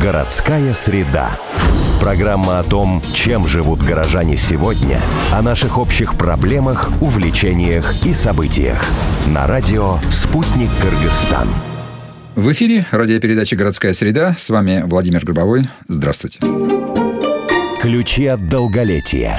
Городская среда. Программа о том, чем живут горожане сегодня, о наших общих проблемах, увлечениях и событиях. На радио «Спутник Кыргызстан». В эфире радиопередача «Городская среда». С вами Владимир Гробовой. Здравствуйте. Ключи от долголетия.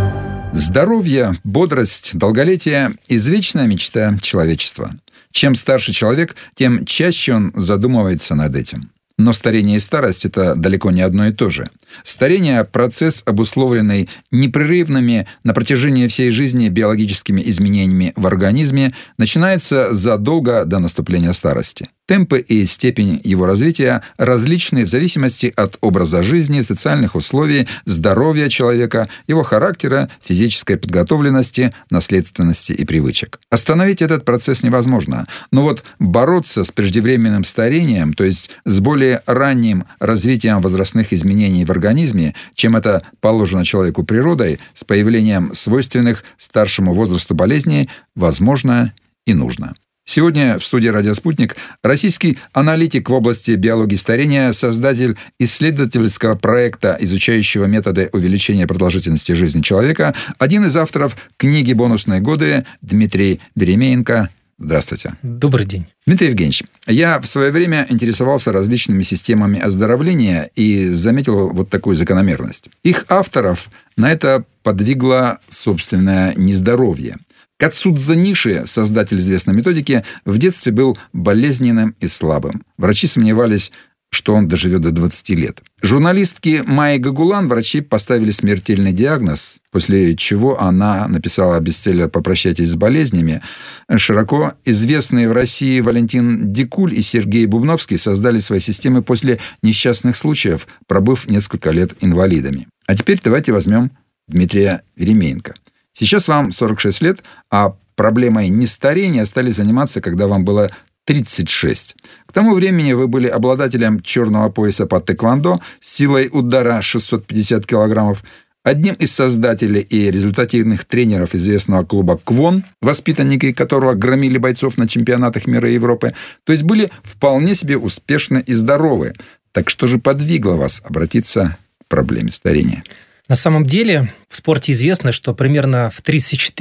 Здоровье, бодрость, долголетие – извечная мечта человечества. Чем старше человек, тем чаще он задумывается над этим. Но старение и старость – это далеко не одно и то же. Старение – процесс, обусловленный непрерывными на протяжении всей жизни биологическими изменениями в организме, начинается задолго до наступления старости. Темпы и степень его развития различны в зависимости от образа жизни, социальных условий, здоровья человека, его характера, физической подготовленности, наследственности и привычек. Остановить этот процесс невозможно, но вот бороться с преждевременным старением, то есть с более ранним развитием возрастных изменений в организме, чем это положено человеку природой, с появлением свойственных старшему возрасту болезней, возможно и нужно. Сегодня в студии «Радио Спутник» российский аналитик в области биологии старения, создатель исследовательского проекта, изучающего методы увеличения продолжительности жизни человека, один из авторов книги «Бонусные годы» Дмитрий Веремеенко. Здравствуйте. Добрый день. Дмитрий Евгеньевич, я в свое время интересовался различными системами оздоровления и заметил вот такую закономерность. Их авторов на это подвигло собственное нездоровье. Кацудзо Ниши, создатель известной методики, в детстве был болезненным и слабым. Врачи сомневались, что он доживет до 20 лет. Журналистке Майе Гагулан врачи поставили смертельный диагноз, после чего она написала бестселлер «Попрощайтесь с болезнями». Широко известные в России Валентин Дикуль и Сергей Бубновский создали свои системы после несчастных случаев, пробыв несколько лет инвалидами. А теперь давайте возьмем Дмитрия Веремеенко. Сейчас вам 46 лет, а проблемой нестарения стали заниматься, когда вам было 36. К тому времени вы были обладателем черного пояса по тэквондо с силой удара 650 килограммов, одним из создателей и результативных тренеров известного клуба «Квон», воспитанники которого громили бойцов на чемпионатах мира и Европы, то есть были вполне себе успешны и здоровы. Так что же подвигло вас обратиться к проблеме старения? На самом деле в спорте известно, что примерно в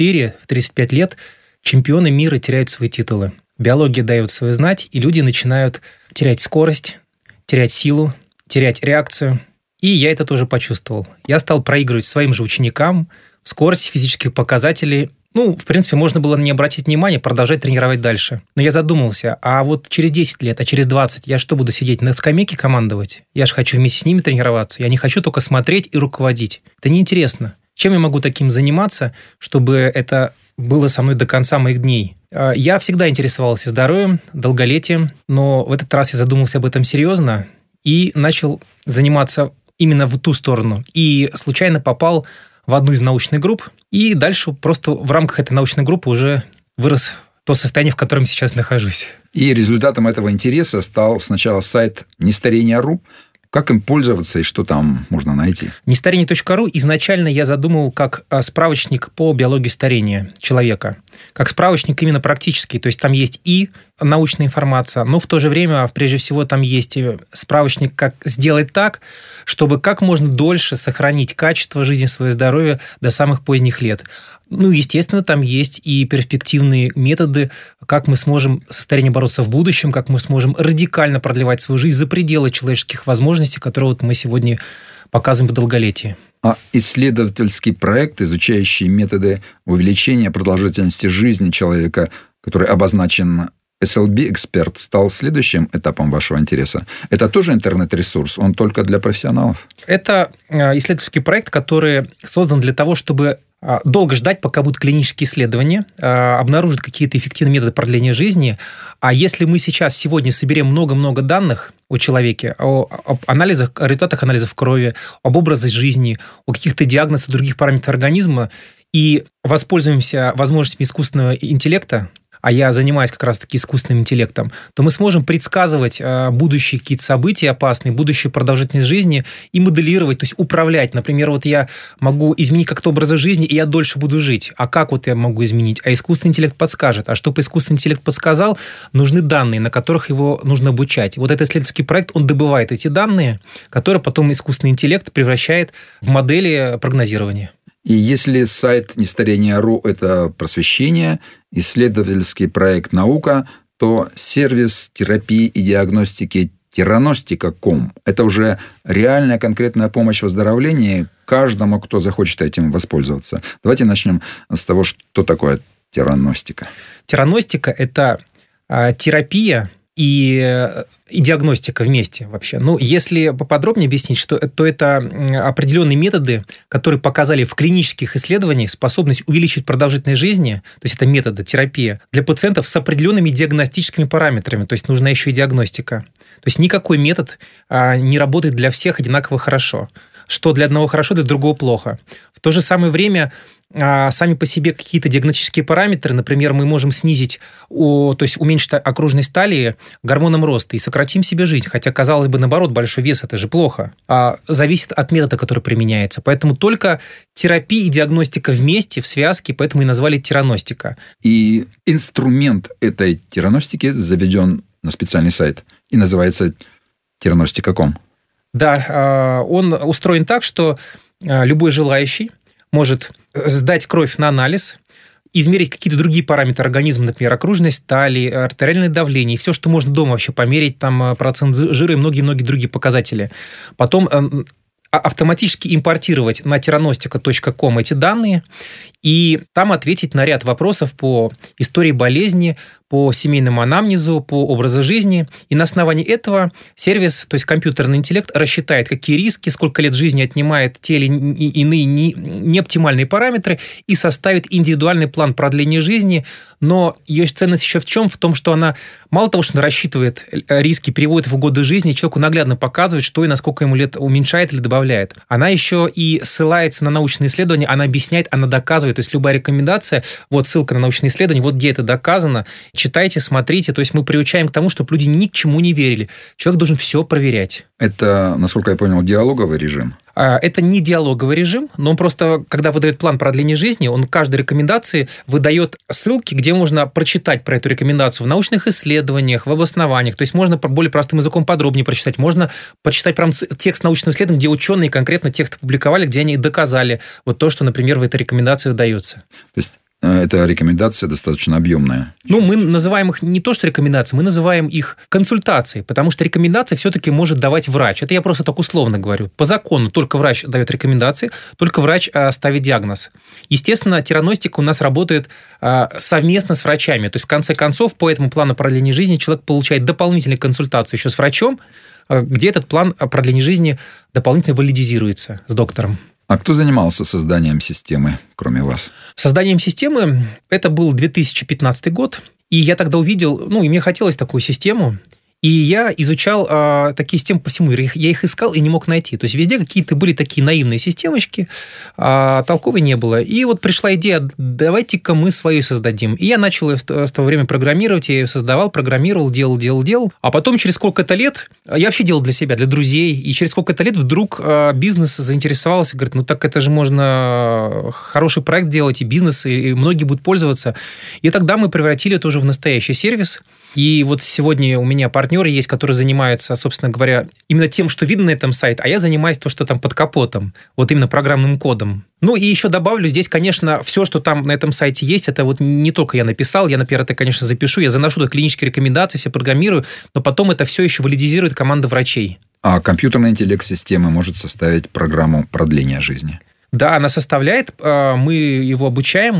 34-35 лет чемпионы мира теряют свои титулы. Биология дает свою знать, и люди начинают терять скорость, терять силу, терять реакцию. И я это тоже почувствовал. Я стал проигрывать своим же ученикам в скорости физических показателей. В принципе, можно было не обратить внимания, продолжать тренировать дальше. Но я задумался, а вот через 10 лет, а через 20 я что, буду сидеть на скамейке командовать? Я же хочу вместе с ними тренироваться. Я не хочу только смотреть и руководить. Это неинтересно. Чем я могу таким заниматься, чтобы это было со мной до конца моих дней? Я всегда интересовался здоровьем, долголетием, но в этот раз я задумался об этом серьезно и начал заниматься именно в ту сторону. И случайно попал в одну из научных групп, и дальше просто в рамках этой научной группы уже вырос то состояние, в котором сейчас нахожусь. И результатом этого интереса стал сначала сайт Нестарение.ру. Как им пользоваться и что там можно найти? Нестарение.ру изначально я задумал как справочник по биологии старения человека. Как справочник именно практический. То есть там есть и научная информация, но в то же время, прежде всего, там есть справочник, как сделать так, чтобы как можно дольше сохранить качество жизни, свое здоровье до самых поздних лет. Естественно, там есть и перспективные методы, как мы сможем со старением бороться в будущем, как мы сможем радикально продлевать свою жизнь за пределы человеческих возможностей, которые мы сегодня показываем в долголетии. А исследовательский проект, изучающий методы увеличения продолжительности жизни человека, который обозначен SLB Expert, стал следующим этапом вашего интереса. Это тоже интернет-ресурс, он только для профессионалов? Это исследовательский проект, который создан для того, чтобы долго ждать, пока будут клинические исследования, обнаружат какие-то эффективные методы продления жизни. А если мы сегодня соберем много-много данных о человеке, о анализах, о результатах анализов крови, об образе жизни, о каких-то диагнозах других параметров организма и воспользуемся возможностями искусственного интеллекта, а я занимаюсь как раз-таки искусственным интеллектом, то мы сможем предсказывать будущие какие-то события опасные, будущую продолжительность жизни и моделировать, то есть управлять. Например, вот я могу изменить как-то образ жизни, и я дольше буду жить. А как вот я могу изменить? А искусственный интеллект подскажет. А чтобы искусственный интеллект подсказал, нужны данные, на которых его нужно обучать. Вот этот исследовательский проект, он добывает эти данные, которые потом искусственный интеллект превращает в модели прогнозирования. И если сайт нестарение.ру – это просвещение, исследовательский проект «Наука», то сервис терапии и диагностики Тираностика.ком – это уже реальная конкретная помощь в выздоровлении каждому, кто захочет этим воспользоваться. Давайте начнем с того, что такое тираностика. Тираностика – это терапия и диагностика вместе вообще. Ну, если поподробнее объяснить, то это определенные методы, которые показали в клинических исследованиях способность увеличить продолжительность жизни, то есть это методы, терапия, для пациентов с определенными диагностическими параметрами, то есть нужна еще и диагностика. То есть никакой метод не работает для всех одинаково хорошо. Что для одного хорошо, для другого плохо. В то же самое время сами по себе какие-то диагностические параметры, например, мы можем снизить, то есть уменьшить окружность талии гормоном роста и сократим себе жизнь. Хотя, казалось бы, наоборот, большой вес – это же плохо. Зависит от метода, который применяется. Поэтому только терапия и диагностика вместе, в связке, поэтому и назвали тираностика. И инструмент этой тираностики заведен на специальный сайт и называется Тираностика.ком. Да, он устроен так, что любой желающий может сдать кровь на анализ, измерить какие-то другие параметры организма, например, окружность талии, артериальное давление, и все, что можно дома вообще померить, там процент жира и многие-многие другие показатели. Потом автоматически импортировать на tiranostica.com эти данные и там ответить на ряд вопросов по истории болезни, по семейному анамнезу, по образу жизни. И на основании этого сервис, то есть компьютерный интеллект, рассчитает, какие риски, сколько лет жизни отнимает те или иные неоптимальные параметры и составит индивидуальный план продления жизни. Но ее ценность еще в чем? В том, что она мало того, что она рассчитывает риски, переводит в годы жизни, человеку наглядно показывает, что и насколько ему лет уменьшает или добавляет. Она еще и ссылается на научные исследования, она объясняет, она доказывает. То есть любая рекомендация, вот ссылка на научные исследования, вот где это доказано, читайте, смотрите. То есть мы приучаем к тому, чтобы люди ни к чему не верили. Человек должен все проверять. Это, насколько я понял, диалоговый режим? Это не диалоговый режим, но он просто, когда выдает план продления жизни, он к каждой рекомендации выдает ссылки, где можно прочитать про эту рекомендацию в научных исследованиях, в обоснованиях. То есть можно более простым языком подробнее прочитать. Можно почитать прям текст научного исследования, где ученые конкретно текст опубликовали, где они доказали вот то, что, например, в этой рекомендации выдается. То есть эта рекомендация достаточно объемная. Ну, мы называем их не то, что рекомендации, мы называем их консультацией, потому что рекомендации все-таки может давать врач. Это я просто так условно говорю. По закону только врач дает рекомендации, только врач ставит диагноз. Естественно, тираностика у нас работает совместно с врачами. То есть, в конце концов, по этому плану продления жизни человек получает дополнительную консультацию еще с врачом, где этот план продления жизни дополнительно валидизируется с доктором. А кто занимался созданием системы, кроме вас? Созданием системы это был 2015 год, и я тогда увидел, и мне хотелось такую систему, и я изучал такие системы по всему миру. Я их искал и не мог найти. То есть везде какие-то были такие наивные системочки, толковой не было. И вот пришла идея, давайте-ка мы свою создадим. И я начал с того времени программировать, я ее создавал, программировал, делал. А потом через сколько-то лет, я вообще делал для себя, для друзей, и через сколько-то лет вдруг бизнес заинтересовался, говорит, так это же можно хороший проект делать, и бизнес, и многие будут пользоваться. И тогда мы превратили это уже в настоящий сервис. И вот сегодня у меня партнеры есть, которые занимаются, собственно говоря, именно тем, что видно на этом сайте, а я занимаюсь то, что там под капотом, вот именно программным кодом. И еще добавлю, здесь, конечно, все, что там на этом сайте есть, это вот не только я написал, я, например, это, конечно, запишу, я заношу до клинические рекомендации, все программирую, но потом это все еще валидизирует команда врачей. А компьютерный интеллект системы может составить программу продления жизни? Да, она составляет, мы его обучаем,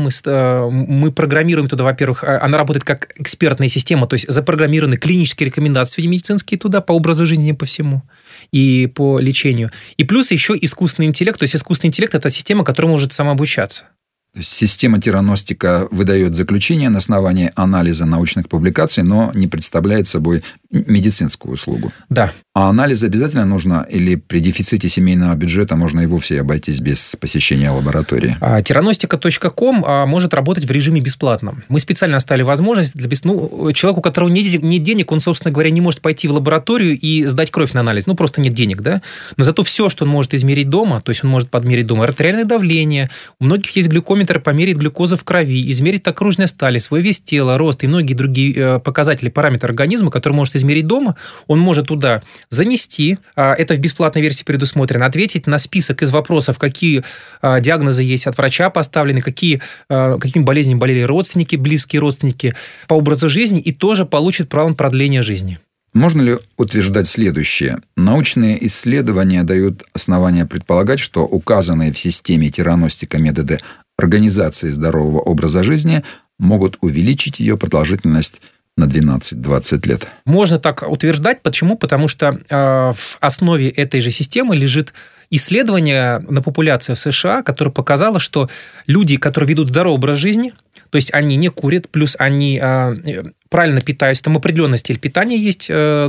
мы программируем туда, во-первых, она работает как экспертная система, то есть запрограммированы клинические рекомендации медицинские туда по образу жизни, по всему и по лечению. И плюс еще искусственный интеллект, то есть искусственный интеллект – это система, которая может самообучаться. Система тираностика выдает заключение на основании анализа научных публикаций, но не представляет собой медицинскую услугу. Да. А анализ обязательно нужно? Или при дефиците семейного бюджета можно и вовсе обойтись без посещения лаборатории? Тираностика.ком может работать в режиме бесплатно. Мы специально оставили возможность для человеку, у которого нет денег, он, собственно говоря, не может пойти в лабораторию и сдать кровь на анализ. Просто нет денег, да? Но зато все, что он может измерить дома, то есть он может подмерить дома артериальное давление, у многих есть глюкометр, померить глюкозу в крови, измерить окружные стали, свой вес тела, рост и многие другие показатели, параметры организма, которые может измерить дома, он может туда занести, это в бесплатной версии предусмотрено, ответить на список из вопросов, какие диагнозы есть от врача поставлены, какими болезнями болели родственники, близкие родственники по образу жизни, и тоже получит право на продление жизни. Можно ли утверждать следующее? Научные исследования дают основания предполагать, что указанные в системе тираностика методы организации здорового образа жизни могут увеличить ее продолжительность на 12-20 лет. Можно так утверждать. Почему? Потому что в основе этой же системы лежит исследование на популяции в США, которое показало, что люди, которые ведут здоровый образ жизни, то есть они не курят, плюс они правильно питаются, там определенный стиль питания есть,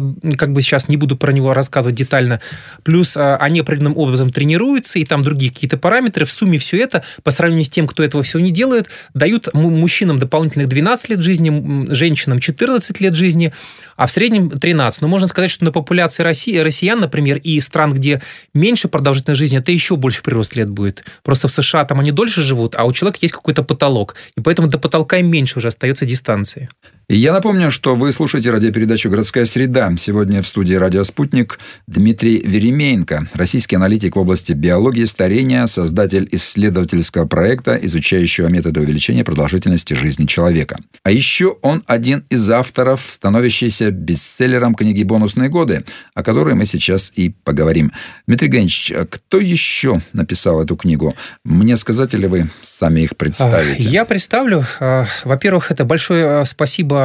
сейчас не буду про него рассказывать детально, плюс они определенным образом тренируются, и там другие какие-то параметры, в сумме все это, по сравнению с тем, кто этого всего не делает, дают мужчинам дополнительных 12 лет жизни, женщинам 14 лет жизни, а в среднем 13. Но можно сказать, что на популяции россиян, например, и стран, где меньше продолжительность жизни, это еще больше прирост лет будет. Просто в США там они дольше живут, а у человека есть какой-то потолок, и поэтому до потолка им меньше уже остается дистанции. Я напомню, что вы слушаете радиопередачу «Городская среда». Сегодня в студии «Радио Спутник» Дмитрий Веремеенко, российский аналитик в области биологии старения, создатель исследовательского проекта, изучающего методы увеличения продолжительности жизни человека. А еще он один из авторов, становящийся бестселлером книги «Бонусные годы», о которой мы сейчас и поговорим. Дмитрий Евгеньевич, кто еще написал эту книгу? Мне сказать, или вы сами их представите? Я представлю. Во-первых, это большое спасибо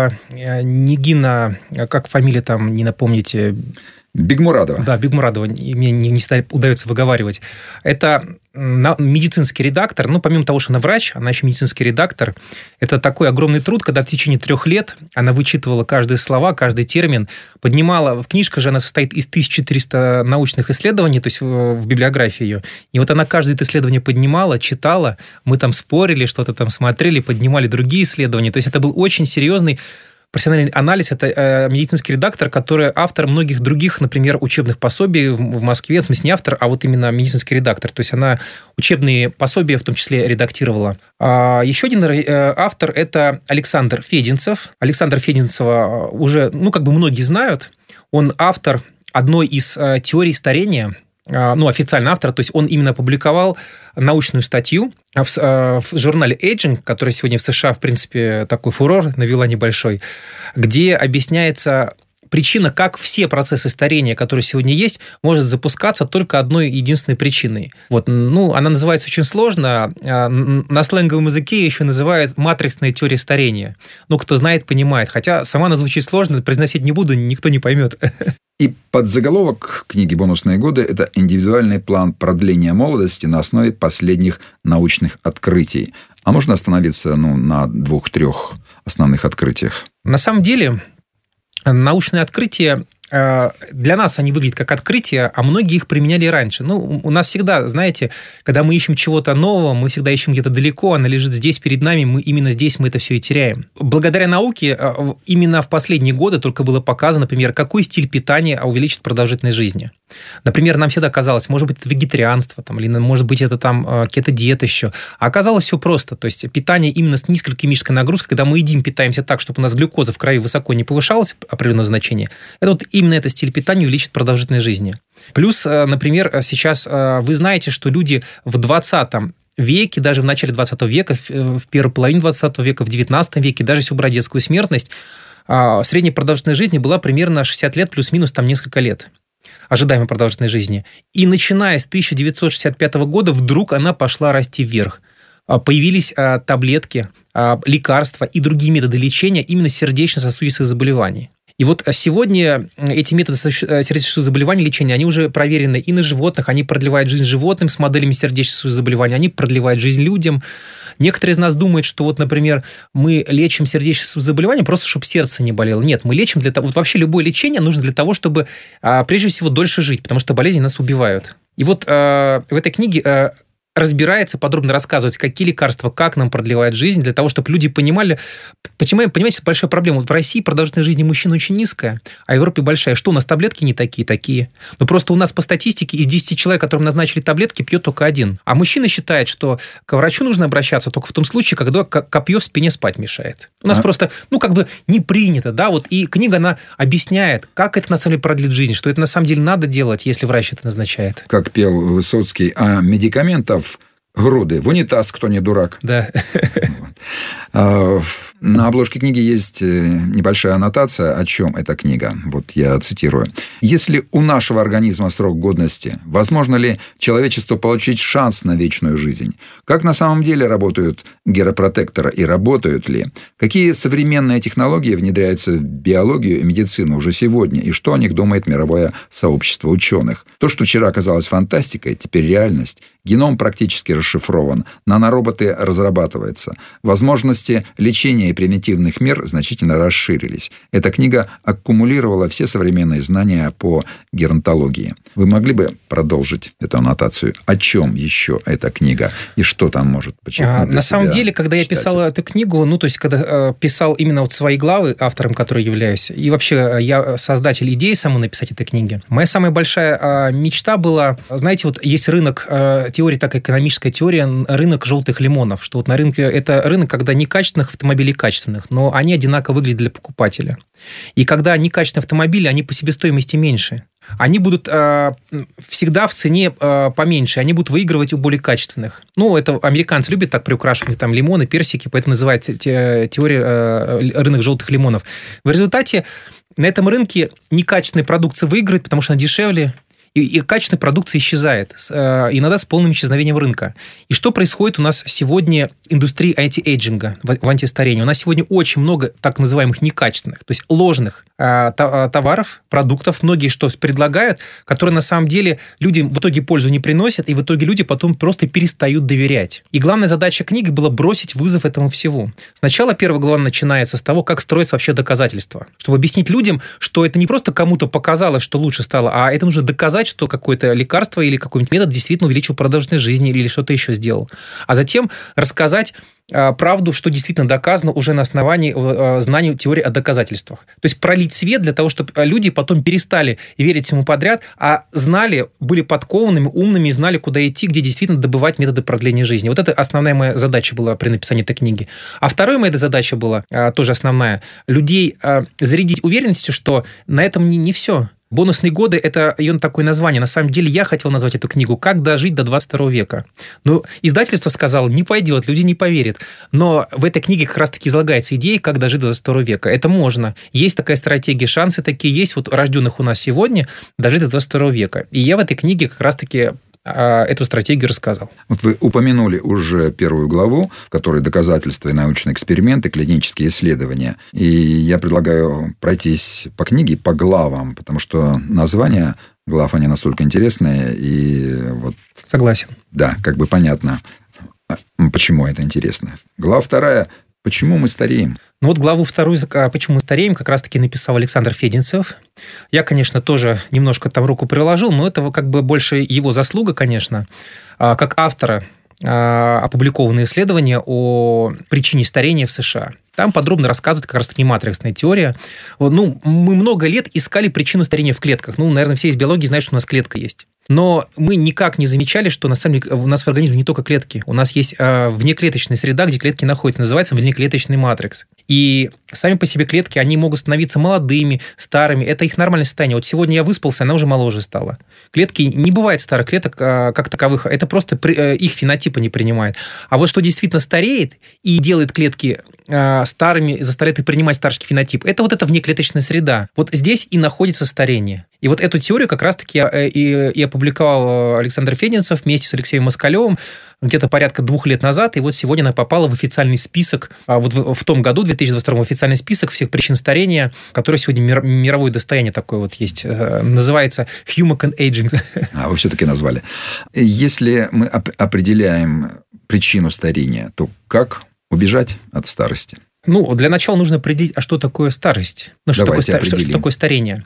Нигина, как фамилия там, не напомните? Бигмурадова. Да, Бигмурадова. Мне не удается выговаривать. Это медицинский редактор. Помимо того, что она врач, она еще медицинский редактор. Это такой огромный труд, когда в течение 3 лет она вычитывала каждые слова, каждый термин, поднимала... Книжка же, она состоит из 1400 научных исследований, то есть в библиографии ее. И вот она каждое это исследование поднимала, читала, мы там спорили, что-то там смотрели, поднимали другие исследования. То есть это был очень серьезный профессиональный анализ. Это медицинский редактор, который автор многих других, например, учебных пособий в Москве. В смысле, не автор, а вот именно медицинский редактор. То есть она учебные пособия в том числе редактировала. Еще один автор – это Александр Фединцев. Александра Фединцева уже, многие знают. Он автор одной из теорий старения, официально автор, то есть он именно опубликовал научную статью в журнале Aging, который сегодня в США, в принципе, такой фурор навела небольшой, где объясняется причина, как все процессы старения, которые сегодня есть, может запускаться только одной единственной причиной. Она называется очень сложно, на сленговом языке еще называют матричная теория старения. Кто знает, понимает. Хотя сама она звучит сложно, произносить не буду, никто не поймет. И подзаголовок книги «Бонусные годы» – это индивидуальный план продления молодости на основе последних научных открытий. А можно остановиться на 2-3 основных открытиях? На самом деле, научные открытия, для нас они выглядят как открытия, а многие их применяли раньше. У нас всегда, знаете, когда мы ищем чего-то нового, мы всегда ищем где-то далеко, она лежит здесь перед нами, именно здесь мы это все и теряем. Благодаря науке именно в последние годы только было показано, например, какой стиль питания увеличит продолжительность жизни. Например, нам всегда казалось, может быть, это вегетарианство, или может быть, это кето-диета еще. А оказалось все просто. То есть питание именно с низкой гликемической нагрузкой, когда мы едим, питаемся так, чтобы у нас глюкоза в крови высоко не повышалась определенного значения, это именно этот стиль питания увеличит продолжительность жизни. Плюс, например, сейчас вы знаете, что люди в 20 веке, даже в начале 20 века, в первой половине 20 века, в 19 веке, даже если убрать детскую смертность, средняя продолжительность жизни была примерно 60 лет плюс-минус несколько лет. Ожидаемой продолжительной жизни. И начиная с 1965 года вдруг она пошла расти вверх. Появились таблетки, лекарства и другие методы лечения именно сердечно-сосудистых заболеваний. И вот сегодня эти методы сердечно-сосудистых заболеваний лечения, они уже проверены и на животных, они продлевают жизнь животным с моделями сердечно-сосудистых заболеваний, они продлевают жизнь людям. Некоторые из нас думают, что вот, например, мы лечим сердечно-сосудистые заболевания просто, чтобы сердце не болело. Нет, мы лечим для того... Вот вообще любое лечение нужно для того, чтобы, прежде всего, дольше жить, потому что болезни нас убивают. И вот в этой книге разбирается, подробно рассказывать, какие лекарства, как нам продлевают жизнь, для того, чтобы люди понимали, почему, понимаете, это большая проблема. Вот в России продолжительность жизни мужчин очень низкая, а в Европе большая. Что у нас таблетки не такие? Но просто у нас по статистике из 10 человек, которым назначили таблетки, пьет только 1. А мужчина считает, что к врачу нужно обращаться только в том случае, когда копье в спине спать мешает. У нас просто, не принято, да, вот. И книга, она объясняет, как это на самом деле продлит жизнь, что это на самом деле надо делать, если врач это назначает. Как пел Высоцкий, а медикаментов груды. В унитаз, кто не дурак. Да. На обложке книги есть небольшая аннотация, о чем эта книга. Вот я цитирую. «Если у нашего организма срок годности, возможно ли человечеству получить шанс на вечную жизнь? Как на самом деле работают геропротекторы и работают ли? Какие современные технологии внедряются в биологию и медицину уже сегодня? И что о них думает мировое сообщество ученых? То, что вчера казалось фантастикой, теперь реальность. Геном практически расшифрован, нанороботы разрабатываются. Возможности лечения и превентивных мер значительно расширились. Эта книга аккумулировала все современные знания по геронтологии. Вы могли бы продолжить эту аннотацию? О чем еще эта книга? И что там может подчеркнуть? На самом деле, когда я писал эту книгу, когда писал именно вот свои главы, автором которой являюсь, и вообще я создатель идеи самой написать этой книги, моя самая большая мечта была, знаете, вот есть рынок, теория, так экономическая теория, рынок желтых лимонов, что вот на рынке это рынок, когда некачественных автомобилей качественных, но они одинаково выглядят для покупателя. И когда некачественные автомобили, они по себестоимости меньше. Они будут всегда в цене поменьше, они будут выигрывать у более качественных. Это американцы любят так приукрашивать там лимоны, персики, поэтому называется теория рынок желтых лимонов. В результате на этом рынке некачественная продукция выигрывает, потому что она дешевле, и качественная продукция исчезает, иногда с полным исчезновением рынка. И что происходит у нас сегодня в индустрии антиэйджинга, в антистарении? У нас сегодня очень много так называемых некачественных, то есть ложных товаров, продуктов, многие что предлагают, которые на самом деле людям в итоге пользу не приносят, и в итоге люди потом просто перестают доверять. И главная задача книги была бросить вызов этому всему. Сначала первая глава начинается с того, как строятся вообще доказательства, чтобы объяснить людям, что это не просто кому-то показалось, что лучше стало, а это нужно доказать, что какое-то лекарство или какой-нибудь метод действительно увеличил продолжительность жизни или что-то еще сделал. А затем рассказать правду, что действительно доказано уже на основании знаний теории о доказательствах. То есть пролить свет для того, чтобы люди потом перестали верить всему подряд, а знали, были подкованными, умными и знали, куда идти, где действительно добывать методы продления жизни. Вот это основная моя задача была при написании этой книги. А вторая моя задача была, тоже основная, людей зарядить уверенностью, что на этом не все. «Бонусные годы» – это ее такое название. На самом деле я хотел назвать эту книгу «Как дожить до 22 века». Но издательство сказало, не пойдет, люди не поверят. Но в этой книге как раз-таки излагается идея, как дожить до 22 века. Это можно. Есть такая стратегия, шансы такие есть, вот рожденных у нас сегодня, дожить до 22 века. И я в этой книге как раз-таки эту стратегию рассказал. Вы упомянули уже первую главу, в которой доказательства и научные эксперименты, клинические исследования. И я предлагаю пройтись по книге, по главам, потому что названия глав, они настолько интересные. И вот... Согласен. Да, понятно, почему это интересно. Глава 2. Почему мы стареем? Главу 2 «Почему мы стареем» как раз-таки написал Александр Фединцев. Я, конечно, тоже немножко там руку приложил, но это больше его заслуга, конечно, как автора опубликованные исследования о причине старения в США. Там подробно рассказывает как раз-таки матриксная теория. Мы много лет искали причину старения в клетках. Наверное, все из биологии знают, что у нас клетка есть. Но мы никак не замечали, что на самом деле у нас в организме не только клетки. У нас есть внеклеточная среда, где клетки находятся. Называется внеклеточный матрикс. И сами по себе клетки, они могут становиться молодыми, старыми. Это их нормальное состояние. Вот сегодня я выспался, она уже моложе стала. Клетки, не бывает старых клеток как таковых. Это просто их фенотипа не принимает. А вот что действительно стареет и делает клетки старыми, заставляет их принимать старческий фенотип, это эта внеклеточная среда. Вот здесь и находится старение. И эту теорию как раз-таки и опубликовал Александр Фединцев вместе с Алексеем Москалевым, где-то порядка 2 лет назад, и вот сегодня она попала в официальный список, вот в том году, 2022, в официальный список всех причин старения, который сегодня мировое достояние такое вот есть, называется Human Aging. А вы все-таки назвали. Если мы определяем причину старения, то как убежать от старости? Для начала нужно определить, а что такое старость? Что такое старение?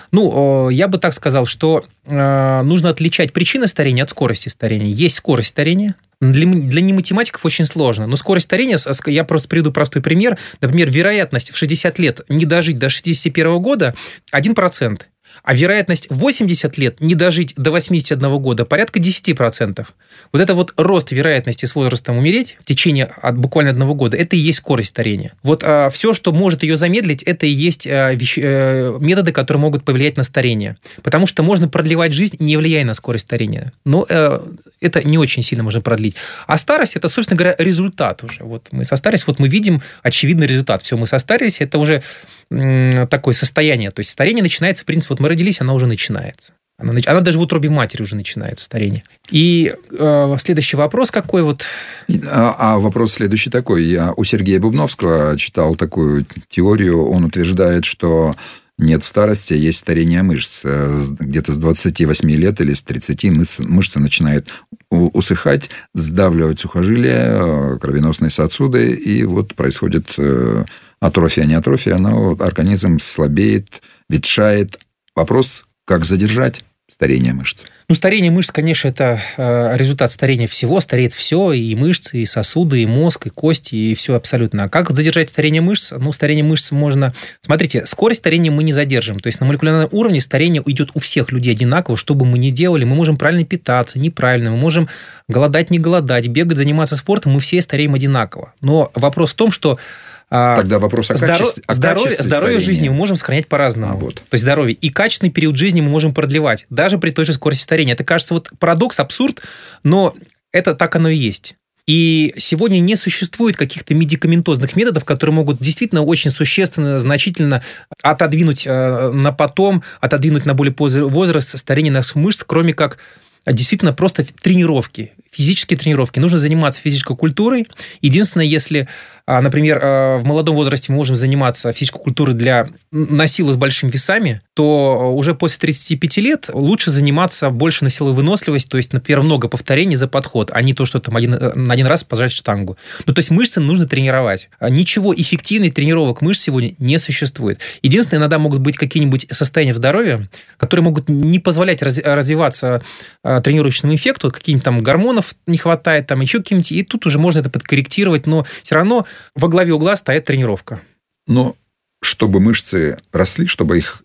Я бы так сказал, что нужно отличать причины старения от скорости старения. Есть скорость старения. Для нематематиков очень сложно. Но скорость старения, я просто приведу простой пример. Например, вероятность в 60 лет не дожить до 61 года 1%. А вероятность в 80 лет не дожить до 81 года порядка 10%. Вот это вот рост вероятности с возрастом умереть в течение буквально 1 года, это и есть скорость старения. Вот все, что может ее замедлить, это и есть методы, которые могут повлиять на старение. Потому что можно продлевать жизнь, не влияя на скорость старения. Но это не очень сильно можно продлить. А старость – это, собственно говоря, результат уже. Вот мы состарились, вот мы видим очевидный результат. Все, мы состарились, это уже такое состояние. То есть старение начинается, в принципе, вот мы родились, она уже начинается. Она даже в утробе матери уже начинается, старение. И следующий вопрос какой вот? Вопрос следующий такой. Я у Сергея Бубновского читал такую теорию. Он утверждает, что нет старости, а есть старение мышц. Где-то с 28 лет или с 30 мышцы начинают усыхать, сдавливать сухожилия, кровеносные сосуды, и вот происходит атрофия, не атрофия, но организм слабеет, ветшает. Вопрос, как задержать старение мышц? Старение мышц, конечно, это результат старения всего. Стареет все, и мышцы, и сосуды, и мозг, и кости, и все абсолютно. А как задержать старение мышц? Старение мышц можно... Смотрите, скорость старения мы не задержим. То есть на молекулярном уровне старение идет у всех людей одинаково, что бы мы ни делали. Мы можем правильно питаться, неправильно. Мы можем голодать, не голодать, бегать, заниматься спортом. Мы все стареем одинаково. Но вопрос в том, что тогда вопрос о качестве здоровье жизни мы можем сохранять по-разному. То есть здоровье. И качественный период жизни мы можем продлевать, даже при той же скорости старения. Это кажется вот парадокс, абсурд, но это так оно и есть. И сегодня не существует каких-то медикаментозных методов, которые могут действительно очень существенно, значительно отодвинуть на потом, отодвинуть на более поздний возраст старение наших мышц, кроме как действительно просто тренировки, физические тренировки. Нужно заниматься физической культурой. Единственное, если, например, в молодом возрасте мы можем заниматься физической культурой на силу с большими весами, то уже после 35 лет лучше заниматься больше на силу и выносливость, то есть, например, много повторений за подход, а не то, что там на один раз пожать штангу. То есть мышцы нужно тренировать. Ничего эффективных тренировок мышц сегодня не существует. Единственное, иногда могут быть какие-нибудь состояния здоровья, которые могут не позволять развиваться тренирующему эффекту, какие-нибудь там гормонов не хватает, там еще какие-нибудь, и тут уже можно это подкорректировать, но все равно во главе угла стоит тренировка. Но чтобы мышцы росли, чтобы их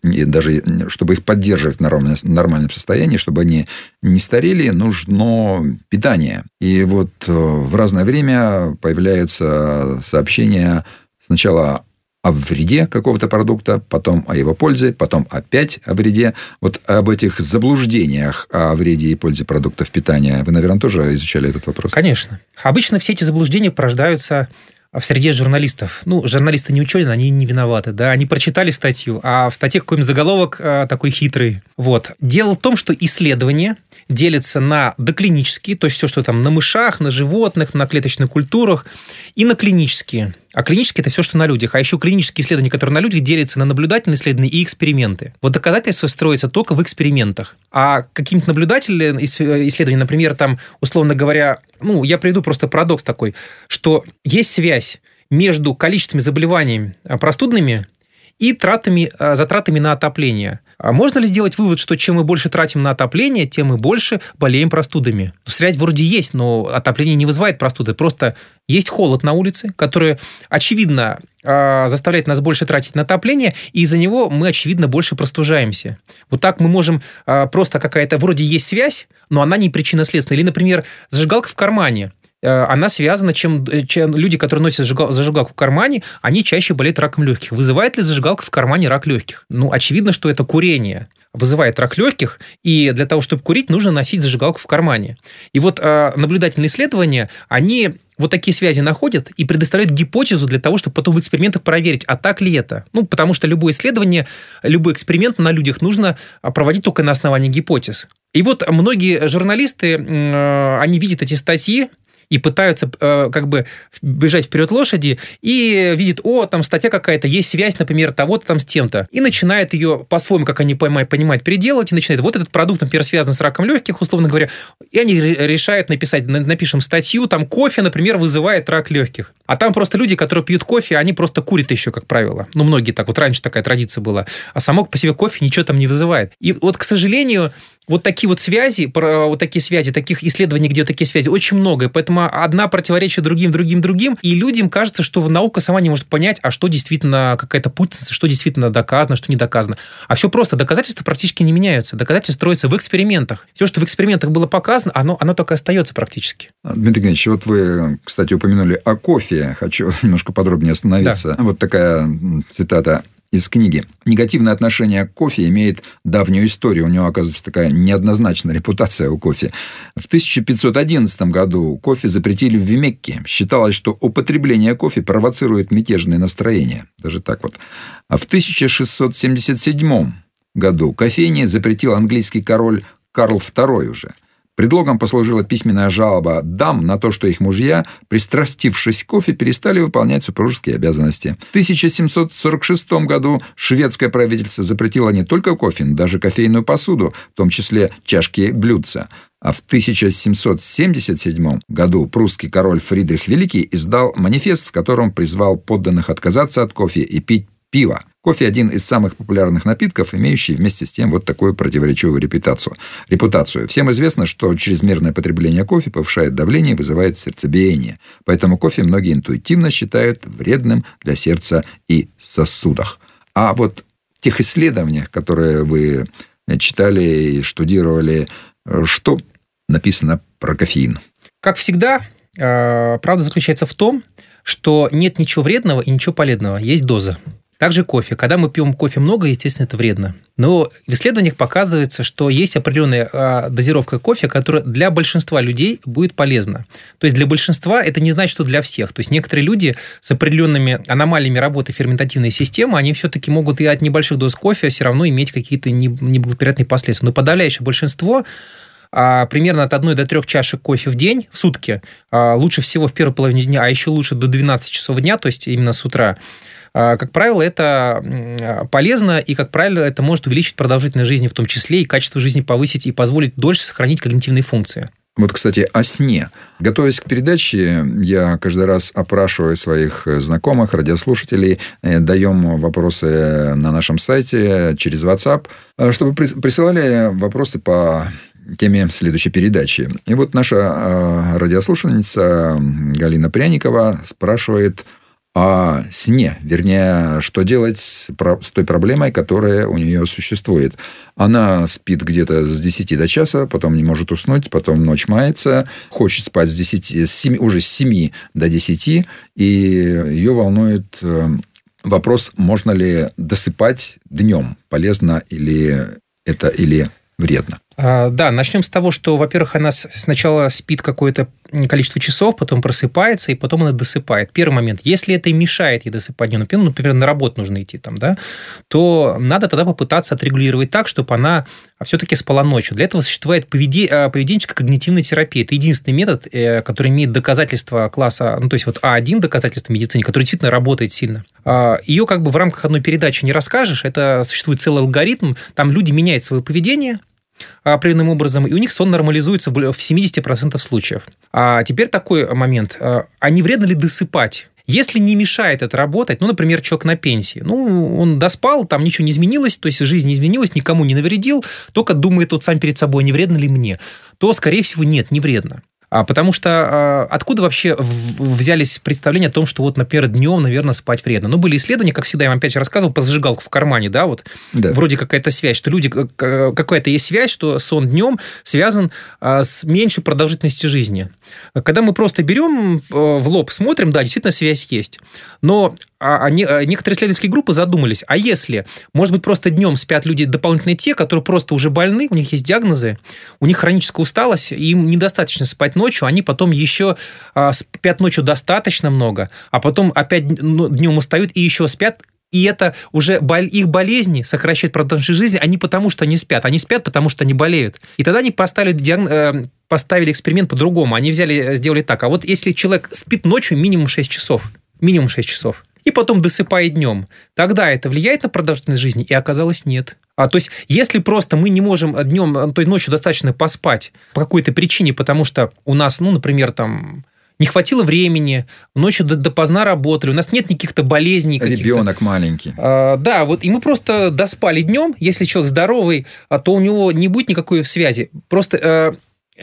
поддерживать в нормальном состоянии, чтобы они не старели, нужно питание. И вот в разное время появляются сообщения сначала о вреде какого-то продукта, потом о его пользе, потом опять о вреде. Вот об этих заблуждениях о вреде и пользе продуктов питания вы, наверное, тоже изучали этот вопрос? Конечно. Обычно все эти заблуждения порождаются в среде журналистов. Журналисты не ученые, они не виноваты. Да? Они прочитали статью, а в статье какой-нибудь заголовок такой хитрый. Вот. Дело в том, что исследования делятся на доклинические, то есть все, что там на мышах, на животных, на клеточных культурах, и на клинические. А клинические – это все, что на людях. А еще клинические исследования, которые на людях, делятся на наблюдательные исследования и эксперименты. Вот доказательства строятся только в экспериментах. А какие-нибудь наблюдательные исследования, например, там, условно говоря, я приведу просто парадокс такой, что есть связь между количеством заболеваний простудными и затратами на отопление. А можно ли сделать вывод, что чем мы больше тратим на отопление, тем мы больше болеем простудами? Связь вроде есть, но отопление не вызывает простуды. Просто есть холод на улице, который, очевидно, заставляет нас больше тратить на отопление, и из-за него мы, очевидно, больше простужаемся. Вот так мы можем просто какая-то... Вроде есть связь, но она не причинно-следственная. Или, например, зажигалка в кармане. Она связана, чем люди, которые носят зажигалку в кармане, они чаще болеют раком легких. Вызывает ли зажигалка в кармане рак легких? Очевидно, что это курение вызывает рак легких, и для того, чтобы курить, нужно носить зажигалку в кармане. И вот наблюдательные исследования, они вот такие связи находят и предоставляют гипотезу для того, чтобы потом в экспериментах проверить, а так ли это. Потому что любое исследование, любой эксперимент на людях нужно проводить только на основании гипотез. И вот многие журналисты, они видят эти статьи, и пытаются как бы бежать вперед лошади, и видят, там статья какая-то, есть связь, например, того-то там с тем-то, и начинают ее по-своему, как они понимают, переделывать, и начинают, вот этот продукт, например, связан с раком легких, условно говоря, и они решают написать, напишем статью, там кофе, например, вызывает рак легких. А там просто люди, которые пьют кофе, они просто курят еще, как правило. Многие так, вот раньше такая традиция была. А само по себе кофе ничего там не вызывает. И вот, к сожалению, вот такие вот связи, таких исследований, где такие связи, очень много. И поэтому одна противоречит другим. И людям кажется, что наука сама не может понять, а что действительно какая-то путаница, что действительно доказано, что не доказано. А все просто. Доказательства практически не меняются. Доказательства строятся в экспериментах. Все, что в экспериментах было показано, оно так и остается практически. Дмитрий Евгеньевич, вот вы, кстати, упомянули о кофе. Хочу немножко подробнее остановиться. Да. Вот такая цитата из книги. Негативное отношение к кофе имеет давнюю историю. У него, оказывается, такая неоднозначная репутация у кофе. В 1511 году кофе запретили в Мекке. Считалось, что употребление кофе провоцирует мятежные настроения. Даже так вот. А в 1677 году кофейни запретил английский король Карл II уже. Предлогом послужила письменная жалоба дам на то, что их мужья, пристрастившись к кофе, перестали выполнять супружеские обязанности. В 1746 году шведское правительство запретило не только кофе, но даже кофейную посуду, в том числе чашки и блюдца. А в 1777 году прусский король Фридрих Великий издал манифест, в котором призвал подданных отказаться от кофе и пить пиво. Кофе – один из самых популярных напитков, имеющий вместе с тем вот такую противоречивую репутацию. Всем известно, что чрезмерное потребление кофе повышает давление и вызывает сердцебиение. Поэтому кофе многие интуитивно считают вредным для сердца и сосудов. А вот в тех исследованиях, которые вы читали и штудировали, что написано про кофеин? Как всегда, правда заключается в том, что нет ничего вредного и ничего полезного. Есть доза. Также кофе. Когда мы пьем кофе много, естественно, это вредно. Но в исследованиях показывается, что есть определенная дозировка кофе, которая для большинства людей будет полезна. То есть для большинства это не значит, что для всех. То есть некоторые люди с определенными аномалиями работы ферментативной системы, они все-таки могут и от небольших доз кофе все равно иметь какие-то неблагоприятные последствия. Но подавляющее большинство примерно от 1 до 3 чашек кофе в день, в сутки, лучше всего в первой половине дня, а еще лучше до 12 часов дня, то есть именно с утра, как правило, это полезно, и, как правило, это может увеличить продолжительность жизни в том числе, и качество жизни повысить, и позволить дольше сохранить когнитивные функции. Вот, кстати, о сне. Готовясь к передаче, я каждый раз опрашиваю своих знакомых, радиослушателей, даем вопросы на нашем сайте через WhatsApp, чтобы присылали вопросы по теме следующей передачи. И вот наша радиослушательница Галина Пряникова спрашивает о сне, вернее, что делать с той проблемой, которая у нее существует. Она спит где-то с 10 до часа, потом не может уснуть, потом ночь мается, хочет спать уже с 7 до 10, и ее волнует вопрос, можно ли досыпать днем, полезно или это или вредно. Да, начнем с того, что, во-первых, она сначала спит какое-то количество часов, потом просыпается, и потом она досыпает. Первый момент. Если это ей досыпать днем, например, на работу нужно идти, то надо тогда попытаться отрегулировать так, чтобы она все-таки спала ночью. Для этого существует поведенческая когнитивная терапия. Это единственный метод, который имеет доказательства класса, то есть вот А1 доказательства в медицине, который действительно работает сильно. Ее в рамках одной передачи не расскажешь. Это существует целый алгоритм. Там люди меняют свое поведение определенным образом, и у них сон нормализуется в 70% случаев. А теперь такой момент. А не вредно ли досыпать? Если не мешает это работать, например, человек на пенсии, он доспал, там ничего не изменилось, то есть жизнь не изменилась, никому не навредил, только думает сам перед собой, не вредно ли мне, то, скорее всего, нет, не вредно. Потому что откуда вообще взялись представления о том, что, например, днем, наверное, спать вредно? Были исследования, как всегда, я вам опять же рассказывал, по зажигалку в кармане, да. Вроде какая-то связь, что люди, какая-то есть связь, что сон днем связан с меньшей продолжительностью жизни. Когда мы просто берем в лоб, смотрим, да, действительно связь есть. Но некоторые исследовательские группы задумались, а если, может быть, просто днем спят люди дополнительно те, которые просто уже больны, у них есть диагнозы, у них хроническая усталость, им недостаточно спать ночью, они потом еще спят ночью достаточно много, а потом опять днем устают и еще спят, и это уже их болезни сокращают продолжительность жизни, а не потому, что они спят, потому что они болеют. И тогда они поставили поставили эксперимент по-другому. Они сделали так. А вот если человек спит ночью минимум 6 часов, и потом досыпает днем, тогда это влияет на продолжительность жизни? И оказалось, нет. То есть, если просто мы не можем днем, то есть ночью достаточно поспать по какой-то причине, потому что у нас, например, там не хватило времени, ночью допоздна работали, у нас нет никаких-то болезней. Ребенок маленький. Да, вот и мы просто доспали днем. Если человек здоровый, то у него не будет никакой связи. Просто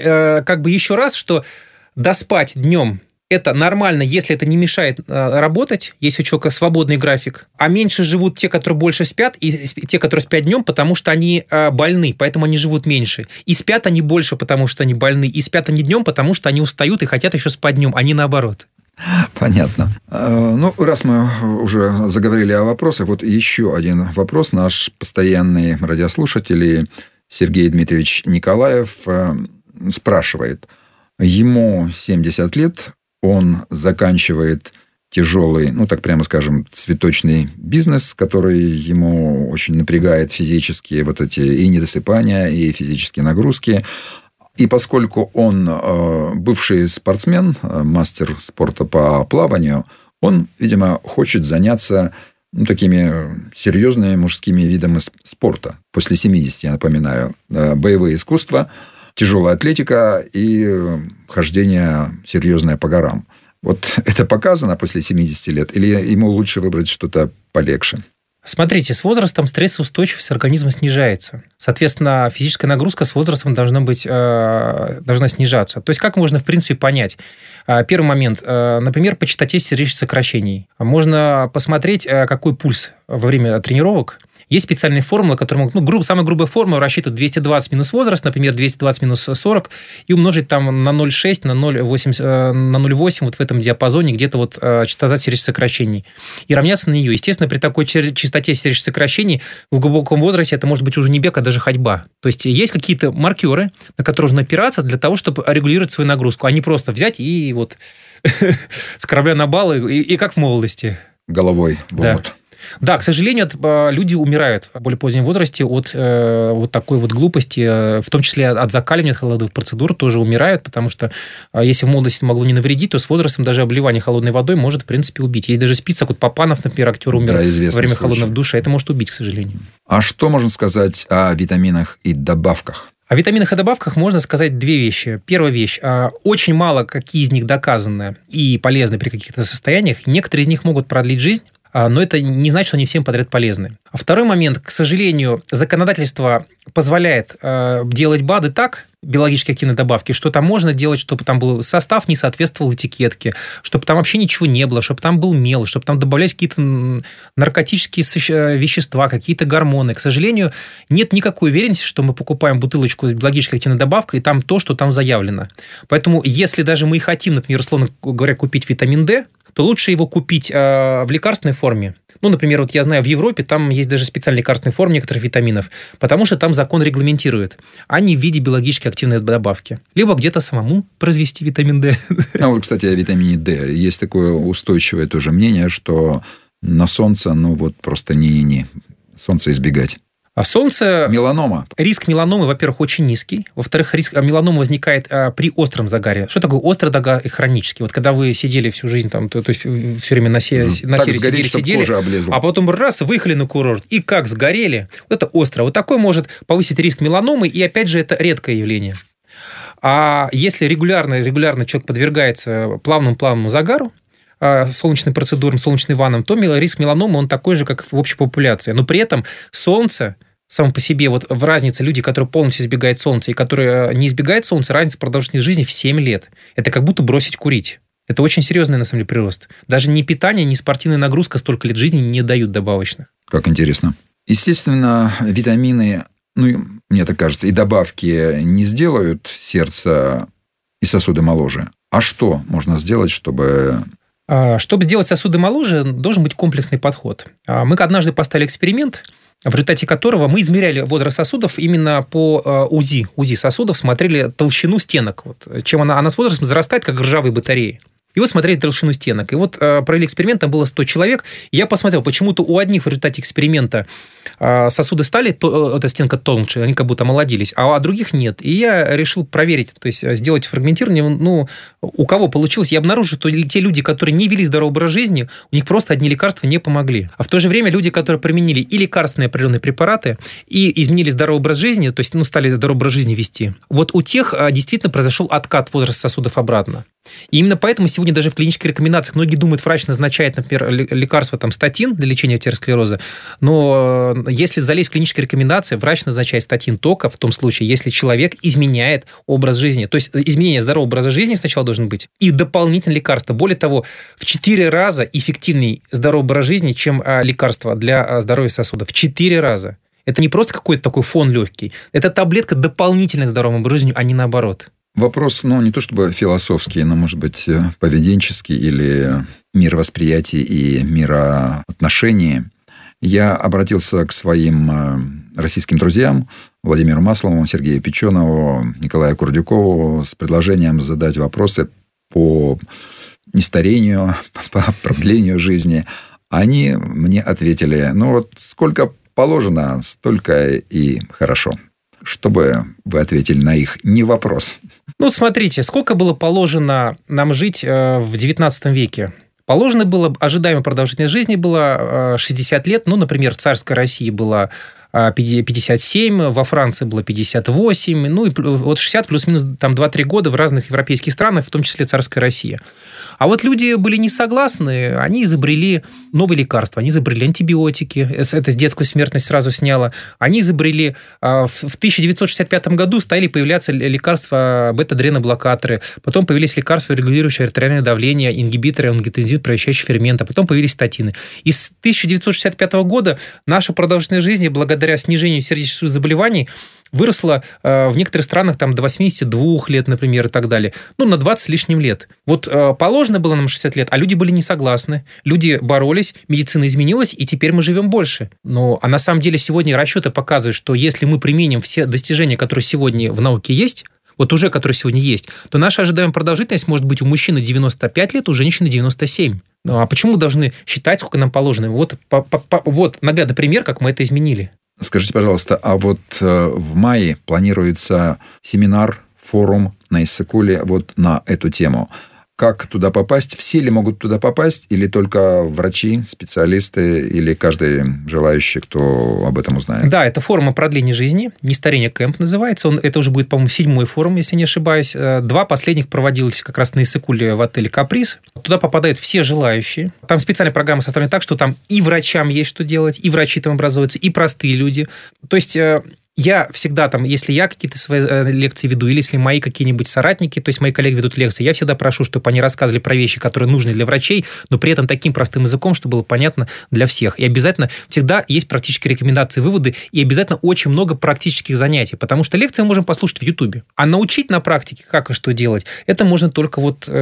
еще раз, что доспать днем это нормально, если это не мешает работать, если у человека свободный график. А меньше живут те, которые больше спят, и те, которые спят днем, потому что они больны, поэтому они живут меньше. И спят они больше, потому что они больны. И спят они днем, потому что они устают и хотят еще спать днем, а не наоборот. Понятно. Раз мы уже заговорили о вопросах, вот еще один вопрос. Наш постоянный радиослушатель Сергей Дмитриевич Николаев спрашивает. Ему 70 лет, он заканчивает тяжелый, так прямо скажем, цветочный бизнес, который ему очень напрягает физически вот эти и недосыпания, и физические нагрузки. И поскольку он бывший спортсмен, мастер спорта по плаванию, он, видимо, хочет заняться такими серьезными мужскими видами спорта. После 70, я напоминаю, боевые искусства, тяжелая атлетика и хождение серьезное по горам. Вот это показано после 70 лет? Или ему лучше выбрать что-то полегче? Смотрите, с возрастом стрессоустойчивость организма снижается. Соответственно, физическая нагрузка с возрастом должна снижаться. То есть, как можно, в принципе, понять? Первый момент. Например, по частоте сердечных сокращений. Можно посмотреть, какой пульс во время тренировок. Есть специальные формулы, которые могут... самая грубая формула рассчитывает 220 минус возраст, например, 220 минус 40, и умножить там на 0,6, на 0,8 вот в этом диапазоне где-то вот частота сердечных сокращений. И равняться на нее. Естественно, при такой частоте сердечных сокращений в глубоком возрасте это может быть уже не бег, а даже ходьба. То есть, есть какие-то маркеры, на которые нужно опираться для того, чтобы регулировать свою нагрузку, а не просто взять и вот с корабля на бал, и как в молодости. Головой в омут. Да, к сожалению, люди умирают в более позднем возрасте от вот такой вот глупости, в том числе от закаливания, от холодных процедур тоже умирают, потому что если в молодости могло не навредить, то с возрастом даже обливание холодной водой может, в принципе, убить. Есть даже список, вот Папанов, например, актер умер во время холодного душа, это может убить, к сожалению. А что можно сказать о витаминах и добавках? О витаминах и добавках можно сказать две вещи. Первая вещь. Очень мало какие из них доказаны и полезны при каких-то состояниях. Некоторые из них могут продлить жизнь, но это не значит, что они всем подряд полезны. А второй момент. К сожалению, законодательство позволяет делать БАДы так, биологически активные добавки, что там можно делать, чтобы там был состав не соответствовал этикетке, чтобы там вообще ничего не было, чтобы там был мел, чтобы там добавлять какие-то наркотические вещества, какие-то гормоны. К сожалению, нет никакой уверенности, что мы покупаем бутылочку с биологически активной добавкой, и там то, что там заявлено. Поэтому, если даже мы и хотим, например, условно говоря, купить витамин D, то лучше его купить в лекарственной форме. Например, вот я знаю, в Европе там есть даже специальная лекарственная форма некоторых витаминов, потому что там закон регламентирует, а не в виде биологически активной добавки. Либо где-то самому произвести витамин D. Кстати, о витамине D. Есть такое устойчивое тоже мнение, что на солнце, просто не-не-не. Солнце избегать. А солнце... Меланома. Риск меланомы, во-первых, очень низкий. Во-вторых, риск меланомы возникает при остром загаре. Что такое острый загар и хронический? Вот когда вы сидели всю жизнь, то есть все время на севере сидели, а потом раз, выехали на курорт, и как сгорели. Вот это остро. Вот такой может повысить риск меланомы, и опять же, это редкое явление. А если регулярно человек подвергается плавному загару, солнечным процедурам, солнечным ваннам, то риск меланомы, он такой же, как в общей популяции. Но при этом солнце само по себе, вот в разнице люди, которые полностью избегают солнца и которые не избегают солнца, разница продолжительности жизни в 7 лет. Это как будто бросить курить. Это очень серьезный, на самом деле, прирост. Даже ни питание, ни спортивная нагрузка столько лет жизни не дают добавочных. Как интересно. Естественно, витамины, мне так кажется, и добавки не сделают сердце и сосуды моложе. А что можно сделать, чтобы... Чтобы сделать сосуды моложе, должен быть комплексный подход. Мы однажды поставили эксперимент, в результате которого мы измеряли возраст сосудов именно по УЗИ сосудов, смотрели толщину стенок. Чем она с возрастом зарастает, как ржавые батареи. И вот смотрели толщину стенок. И вот провели эксперимент, там было 100 человек. Я посмотрел, почему-то у одних в результате эксперимента сосуды стали, эта стенка тоньше, они как будто омолодились, а у других нет. И я решил проверить, то есть сделать фрагментирование, у кого получилось. Я обнаружил, что те люди, которые не вели здоровый образ жизни, у них просто одни лекарства не помогли. А в то же время люди, которые применили и лекарственные определенные препараты, и изменили здоровый образ жизни, то есть стали здоровый образ жизни вести, вот у тех действительно произошел откат возраста сосудов обратно. И именно поэтому сегодня даже в клинических рекомендациях многие думают, врач назначает, например, лекарство статин для лечения атеросклероза, но если залезть в клинические рекомендации, врач назначает статин только в том случае, если человек изменяет образ жизни. То есть изменение здорового образа жизни сначала должен быть, и дополнительное лекарство. Более того, в 4 раза эффективнее здоровый образ жизни, чем лекарство для здоровья сосудов. В 4 раза. Это не просто какой-то такой фон легкий. Это таблетка дополнительная к здоровому образу жизни, а не наоборот. Вопрос, не то чтобы философский, но, может быть, поведенческий или мировосприятие и мироотношения. Я обратился к своим российским друзьям, Владимиру Маслову, Сергею Печенову, Николаю Курдюкову, с предложением задать вопросы по нестарению, по продлению жизни. Они мне ответили, сколько положено, столько и хорошо. Чтобы вы ответили на их не вопрос. Смотрите, сколько было положено нам жить в XIX веке? Положено было, ожидаемая продолжительность жизни была 60 лет. Например, в царской России было 57, во Франции было 58, и 60 плюс-минус 2-3 года в разных европейских странах, в том числе царская Россия. А вот люди были не согласны, они изобрели новые лекарства, они изобрели антибиотики, это детскую смертность сразу сняло, они изобрели, в 1965 году стали появляться лекарства бета-адреноблокаторы, потом появились лекарства, регулирующие артериальное давление, ингибиторы, ангиотензин, превращающие ферменты, потом появились статины. И с 1965 года наша продолжительность жизни, благодаря снижению сердечно-сосудистых заболеваний, выросла в некоторых странах до 82 лет, например, и так далее. На 20 с лишним лет. Положено было нам 60 лет, а люди были не согласны. Люди боролись, медицина изменилась, и теперь мы живем больше. А на самом деле сегодня расчеты показывают, что если мы применим все достижения, которые сегодня в науке есть, которые сегодня есть, то наша ожидаемая продолжительность может быть у мужчины 95 лет, у женщины 97. А почему мы должны считать, сколько нам положено? Вот наглядный пример, как мы это изменили. Скажите, пожалуйста, а в мае планируется семинар, форум на Иссык-Куле на эту тему. Как туда попасть? Все ли могут туда попасть? Или только врачи, специалисты, или каждый желающий, кто об этом узнает? Да, это форум о продлении жизни. Нестарение Кэмп называется. Это уже будет, по-моему, 7-й форум, если не ошибаюсь. 2 последних проводились как раз на Иссык-Куле в отеле «Каприз». Туда попадают все желающие. Там специальная программа составлена так, что там и врачам есть что делать, и врачи там образуются, и простые люди. То есть я всегда если я какие-то свои лекции веду, или если мои какие-нибудь соратники, то есть мои коллеги ведут лекции, я всегда прошу, чтобы они рассказывали про вещи, которые нужны для врачей, но при этом таким простым языком, чтобы было понятно для всех. И обязательно всегда есть практические рекомендации, выводы, и обязательно очень много практических занятий, потому что лекции мы можем послушать в Ютубе. А научить на практике, как и что делать, это можно только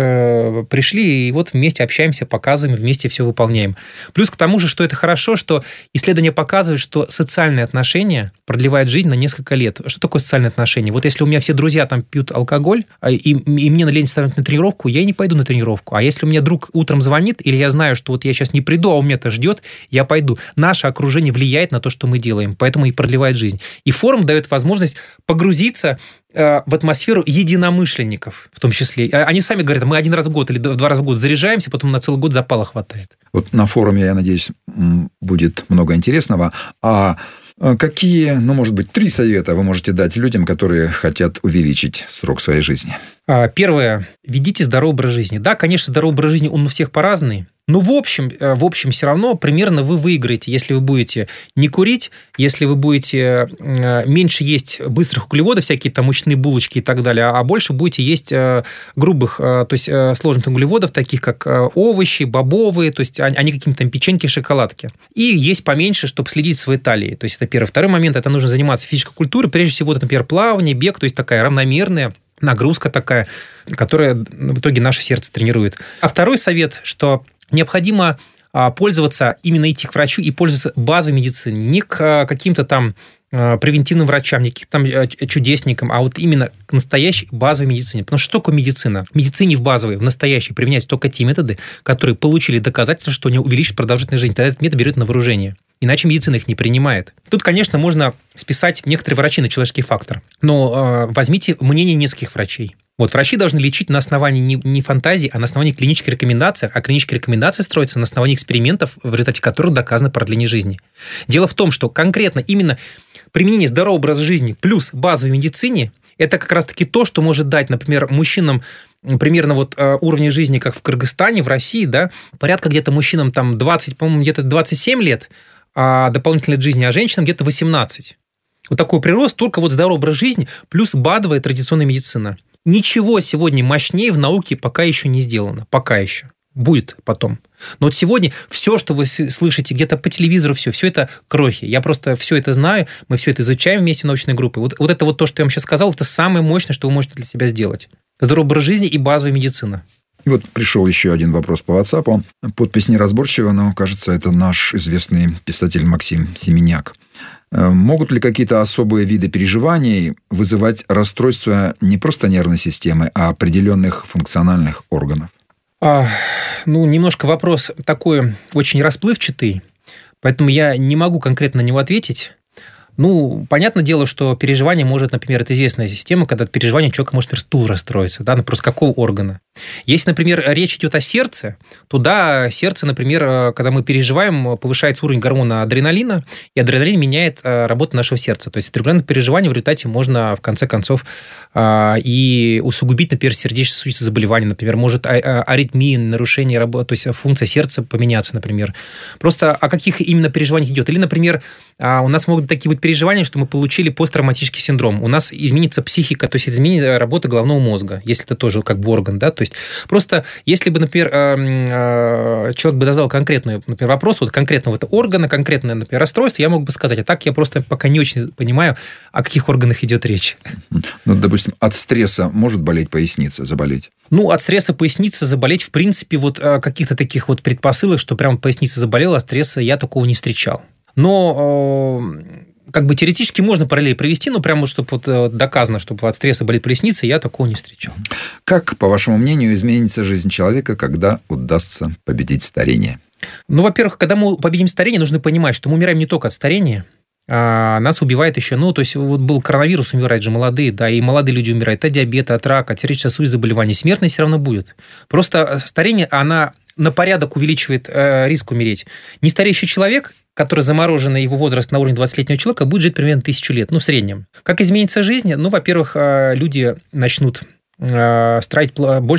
пришли и вместе общаемся, показываем, вместе все выполняем. Плюс к тому же, что это хорошо, что исследования показывают, что социальные отношения продлевают жизнь на несколько лет. Что такое социальные отношения? Если у меня все друзья пьют алкоголь, и мне лень ставить на тренировку, я и не пойду на тренировку. А если у меня друг утром звонит, или я знаю, что я сейчас не приду, а у меня-то ждет, я пойду. Наше окружение влияет на то, что мы делаем, поэтому и продлевает жизнь. И форум дает возможность погрузиться в атмосферу единомышленников, в том числе. Они сами говорят, мы 1 раз в год или 2 раза в год заряжаемся, потом на целый год запала хватает. На форуме, я надеюсь, будет много интересного. А какие, может быть, 3 совета вы можете дать людям, которые хотят увеличить срок своей жизни? Первое. Ведите здоровый образ жизни. Да, конечно, здоровый образ жизни, он у всех по-разному. Но в общем, все равно примерно вы выиграете, если вы будете не курить, если вы будете меньше есть быстрых углеводов, всякие мучные булочки и так далее, а больше будете есть грубых, то есть сложных углеводов, таких как овощи, бобовые, то есть они какие-то печеньки, шоколадки. И есть поменьше, чтобы следить за своей талией. То есть это первый. Второй момент, это нужно заниматься физической культурой, прежде всего, например, плавание, бег, то есть такая равномерная нагрузка такая, которая в итоге наше сердце тренирует. А второй совет, что необходимо пользоваться, именно идти к врачу и пользоваться базовой медициной, не к каким-то превентивным врачам, не каким-то там чудесникам, а вот именно к настоящей базовой медицине. Потому что что такое медицина? В медицине в базовой, в настоящей применяются только те методы, которые получили доказательства, что они увеличат продолжительность жизни. Тогда этот метод берет на вооружение. Иначе медицина их не принимает. Тут, конечно, можно списать некоторые врачи на человеческий фактор. Но возьмите мнение нескольких врачей. Вот врачи должны лечить на основании не фантазий, а на основании клинических рекомендаций. А клинические рекомендации строятся на основании экспериментов, в результате которых доказано продление жизни. Дело в том, что конкретно именно применение здорового образа жизни плюс базовой медицине – это как раз-таки то, что может дать, например, мужчинам примерно вот уровня жизни, как в Кыргызстане, в России, да, порядка где-то мужчинам там 20, по-моему, где-то 27 лет, а дополнительной лет жизни, а женщинам где-то 18. Вот такой прирост, только вот здоровый образ жизни плюс базовая традиционная медицина. Ничего сегодня мощнее в науке пока еще не сделано. Пока еще. Будет потом. Но вот сегодня все, что вы слышите где-то по телевизору, все это крохи. Я просто все это знаю, мы все это изучаем вместе научной группой. Вот это вот то, что я вам сейчас сказал, это самое мощное, что вы можете для себя сделать. Здоровый образ жизни и базовая медицина. И вот пришел еще один вопрос по WhatsApp. Подпись неразборчива, но, кажется, это наш известный писатель Максим Семеняк. Могут ли какие-то особые виды переживаний вызывать расстройство не просто нервной системы, а определенных функциональных органов? Немножко вопрос такой очень расплывчатый, поэтому я не могу конкретно на него ответить. Понятное дело, что переживание может, например, это известная система, когда от переживания человек может, например, стул расстроиться, да, просто какого органа. Если, например, речь идет о сердце, то да, сердце, например, когда мы переживаем, повышается уровень гормона адреналина, и адреналин меняет работу нашего сердца. То есть регулярное переживание в результате можно, в конце концов, и усугубить, например, сердечно-сосудистые заболевания, например, может аритмии, нарушение работы, то есть функция сердца поменяться, например. Просто о каких именно переживаниях идет? Или, например, у нас могут быть такие вот переживания, что мы получили посттравматический синдром. У нас изменится психика, то есть изменится работа головного мозга, если это тоже как бы орган, да, то есть просто если бы, например, человек бы задал конкретный, например, вопрос вот конкретного органа, конкретное, например, расстройство, я мог бы сказать, а так я просто пока не очень понимаю, о каких органах идет речь. Допустим, от стресса может болеть поясница, заболеть? От стресса поясница заболеть, в принципе, вот каких-то таких вот предпосылок, что прям поясница заболела, от стресса я такого не встречал. Но как бы теоретически можно параллель провести, но прямо чтобы вот доказано, чтобы от стресса болит поясница, я такого не встречал. Как, по вашему мнению, изменится жизнь человека, когда удастся победить старение? Во-первых, когда мы победим старение, нужно понимать, что мы умираем не только от старения, а нас убивает еще, то есть вот был коронавирус, умирают же молодые, да, и молодые люди умирают от диабета, от рака, от сердечно-сосудистых заболеваний. Смертность все равно будет. Просто старение, она на порядок увеличивает риск умереть. Нестареющий человек, который замороженный его возраст на уровне 20-летнего человека, будет жить примерно 1000 лет, в среднем. Как изменится жизнь? Во-первых, люди начнут строить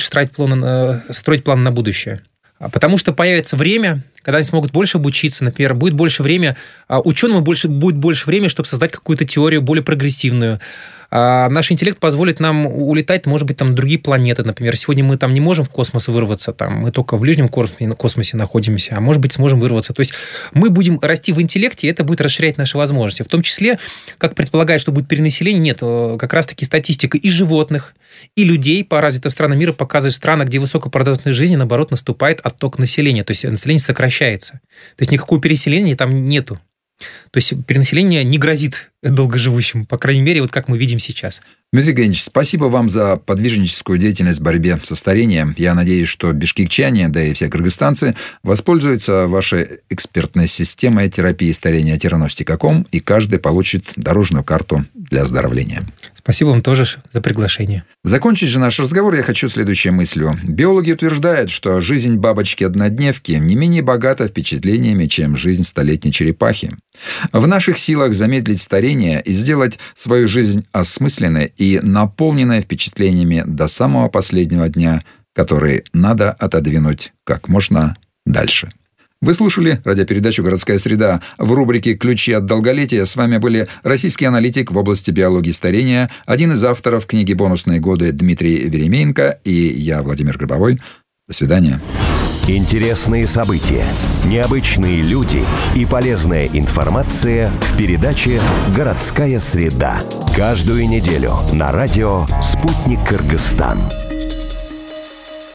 планы на будущее. Потому что появится время, когда они смогут больше обучиться, например, будет больше времени, ученым будет больше времени, чтобы создать какую-то теорию более прогрессивную. Наш интеллект позволит нам улетать, может быть, там другие планеты, например. Сегодня мы там не можем в космос вырваться, мы только в ближнем космосе находимся, а может быть, сможем вырваться. То есть мы будем расти в интеллекте, и это будет расширять наши возможности. В том числе, как предполагают, что будет перенаселение, нет, как раз-таки статистика и животных, и людей по развитым странам мира показывает, страны, где высокая продолжительность жизни, наоборот, наступает отток населения, то есть население сокращается. То есть никакого переселения там нету. То есть перенаселение не грозит долгоживущим, по крайней мере, вот как мы видим сейчас. Дмитрий Евгеньевич, спасибо вам за подвижническую деятельность в борьбе со старением. Я надеюсь, что бишкекчане, да и все кыргызстанцы воспользуются вашей экспертной системой терапии старения Терностик.ком, и каждый получит дорожную карту для оздоровления. Спасибо вам тоже за приглашение. Закончить же наш разговор я хочу следующей мыслью. Биологи утверждают, что жизнь бабочки-однодневки не менее богата впечатлениями, чем жизнь столетней черепахи. В наших силах замедлить старение и сделать свою жизнь осмысленной и наполненной впечатлениями до самого последнего дня, который надо отодвинуть как можно дальше. Вы слушали радиопередачу «Городская среда». В рубрике «Ключи от долголетия» с вами были российский аналитик в области биологии старения, один из авторов книги «Бонусные годы» Дмитрий Веремеенко и я, Владимир Грибовой. До свидания. Интересные события, необычные люди и полезная информация в передаче «Городская среда». Каждую неделю на радио «Спутник Кыргызстан».